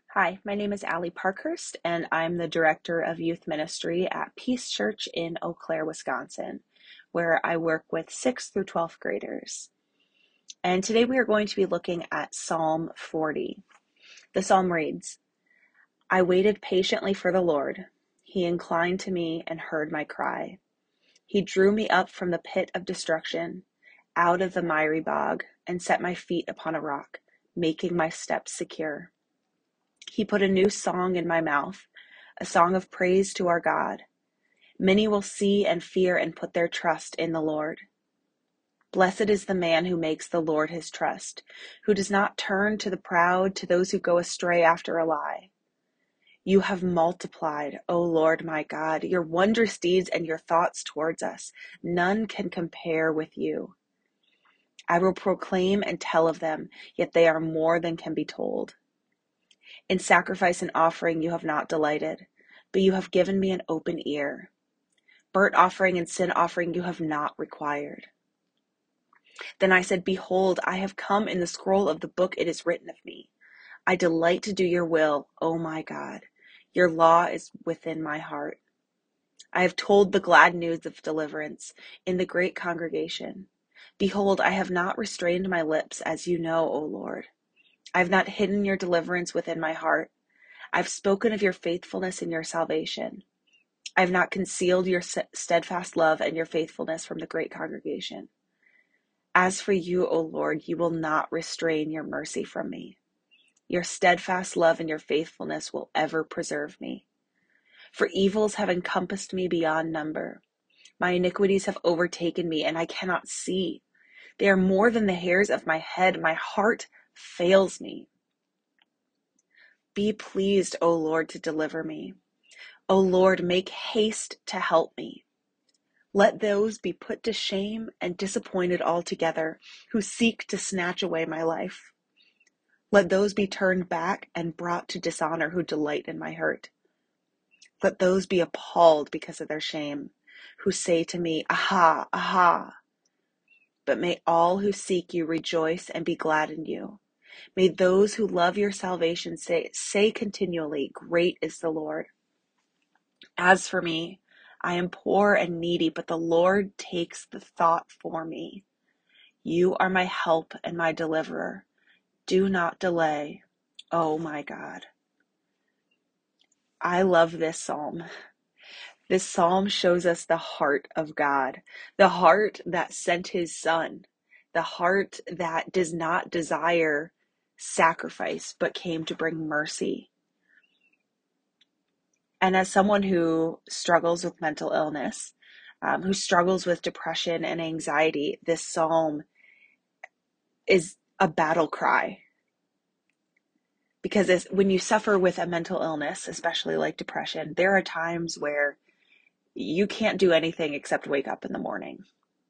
Hi, my name is Allie Parkhurst, and I'm the Director of Youth Ministry at Peace Church in Eau Claire, Wisconsin, where I work with 6th through 12th graders. And today we are going to be looking at Psalm 40. The psalm reads, I waited patiently for the Lord. He inclined to me and heard my cry. He drew me up from the pit of destruction, out of the miry bog, and set my feet upon a rock, making my steps secure. He put a new song in my mouth, a song of praise to our God. Many will see and fear and put their trust in the Lord. Blessed is the man who makes the Lord his trust, who does not turn to the proud, to those who go astray after a lie. You have multiplied, O Lord my God, your wondrous deeds and your thoughts towards us. None can compare with you. I will proclaim and tell of them, yet they are more than can be told. In sacrifice and offering you have not delighted, but you have given me an open ear. Burnt offering and sin offering you have not required. Then I said, Behold, I have come. In the scroll of the book it is written of me. I delight to do your will, O my God. Your law is within my heart. I have told the glad news of deliverance in the great congregation. Behold, I have not restrained my lips, as you know, O Lord. I have not hidden your deliverance within my heart. I've spoken of your faithfulness and your salvation. I have not concealed your steadfast love and your faithfulness from the great congregation. As for you, O Lord, you will not restrain your mercy from me. Your steadfast love and your faithfulness will ever preserve me. For evils have encompassed me beyond number. My iniquities have overtaken me, and I cannot see. They are more than the hairs of my head. My heart fails me. Be pleased, O Lord, to deliver me. O Lord, make haste to help me. Let those be put to shame and disappointed altogether who seek to snatch away my life. Let those be turned back and brought to dishonor who delight in my hurt. Let those be appalled because of their shame, who say to me, Aha, aha. But may all who seek you rejoice and be glad in you. May those who love your salvation say continually, Great is the Lord. As for me, I am poor and needy, but the Lord takes the thought for me. You are my help and my deliverer. Do not delay, oh my God. I love this psalm. This psalm shows us the heart of God, the heart that sent his son, the heart that does not desire sacrifice, but came to bring mercy. And as someone who struggles with mental illness, who struggles with depression and anxiety, this psalm is a battle cry. Because when you suffer with a mental illness, especially like depression, there are times where you can't do anything except wake up in the morning.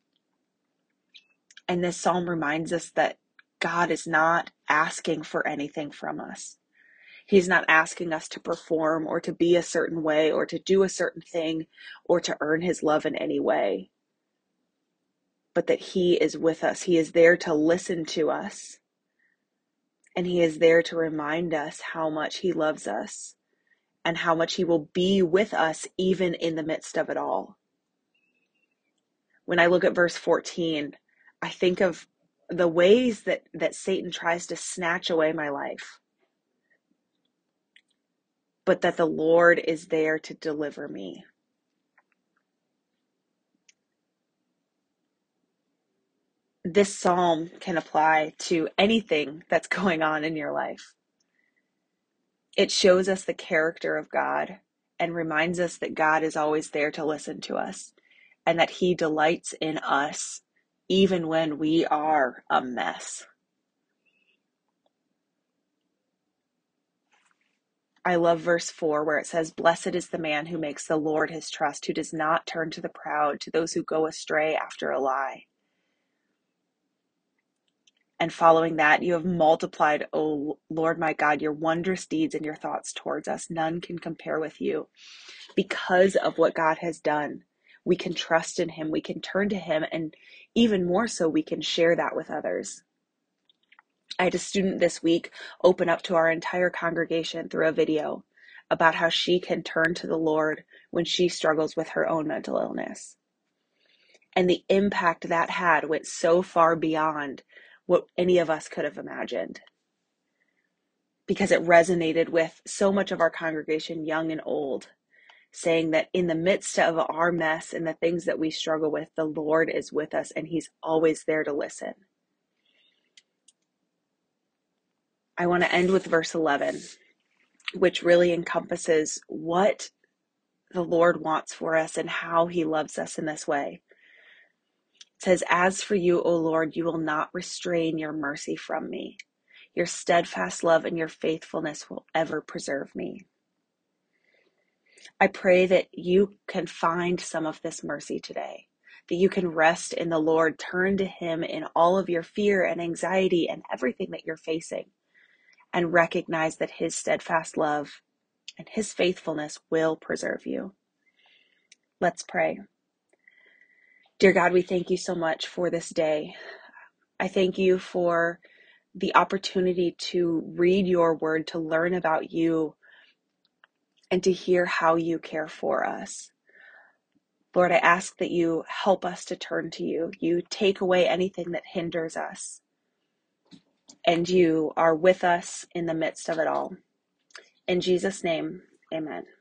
And this psalm reminds us that God is not asking for anything from us. He's not asking us to perform or to be a certain way or to do a certain thing or to earn his love in any way. But that he is with us. He is there to listen to us. And he is there to remind us how much he loves us and how much he will be with us even in the midst of it all. When I look at verse 14, I think of the ways that Satan tries to snatch away my life, but that the Lord is there to deliver me. This psalm can apply to anything that's going on in your life. It shows us the character of God and reminds us that God is always there to listen to us and that he delights in us even when we are a mess. I love verse 4 where it says, Blessed is the man who makes the Lord his trust, who does not turn to the proud, to those who go astray after a lie. And following that, you have multiplied, O Lord my God, your wondrous deeds and your thoughts towards us. None can compare with you. Because of what God has done, we can trust in him, we can turn to him, and even more so, we can share that with others. I had a student this week open up to our entire congregation through a video about how she can turn to the Lord when she struggles with her own mental illness. And the impact that had went so far beyond what any of us could have imagined, because it resonated with so much of our congregation, young and old, saying that in the midst of our mess and the things that we struggle with, the Lord is with us and he's always there to listen. I want to end with verse 11, which really encompasses what the Lord wants for us and how he loves us in this way. It says, "As for you, O Lord, you will not restrain your mercy from me. Your steadfast love and your faithfulness will ever preserve me." I pray that you can find some of this mercy today, that you can rest in the Lord, turn to him in all of your fear and anxiety and everything that you're facing, and recognize that his steadfast love and his faithfulness will preserve you. Let's pray. Dear God, we thank you so much for this day. I thank you for the opportunity to read your word, to learn about you, and to hear how you care for us. Lord, I ask that you help us to turn to you. You take away anything that hinders us, and you are with us in the midst of it all. In Jesus' name, amen.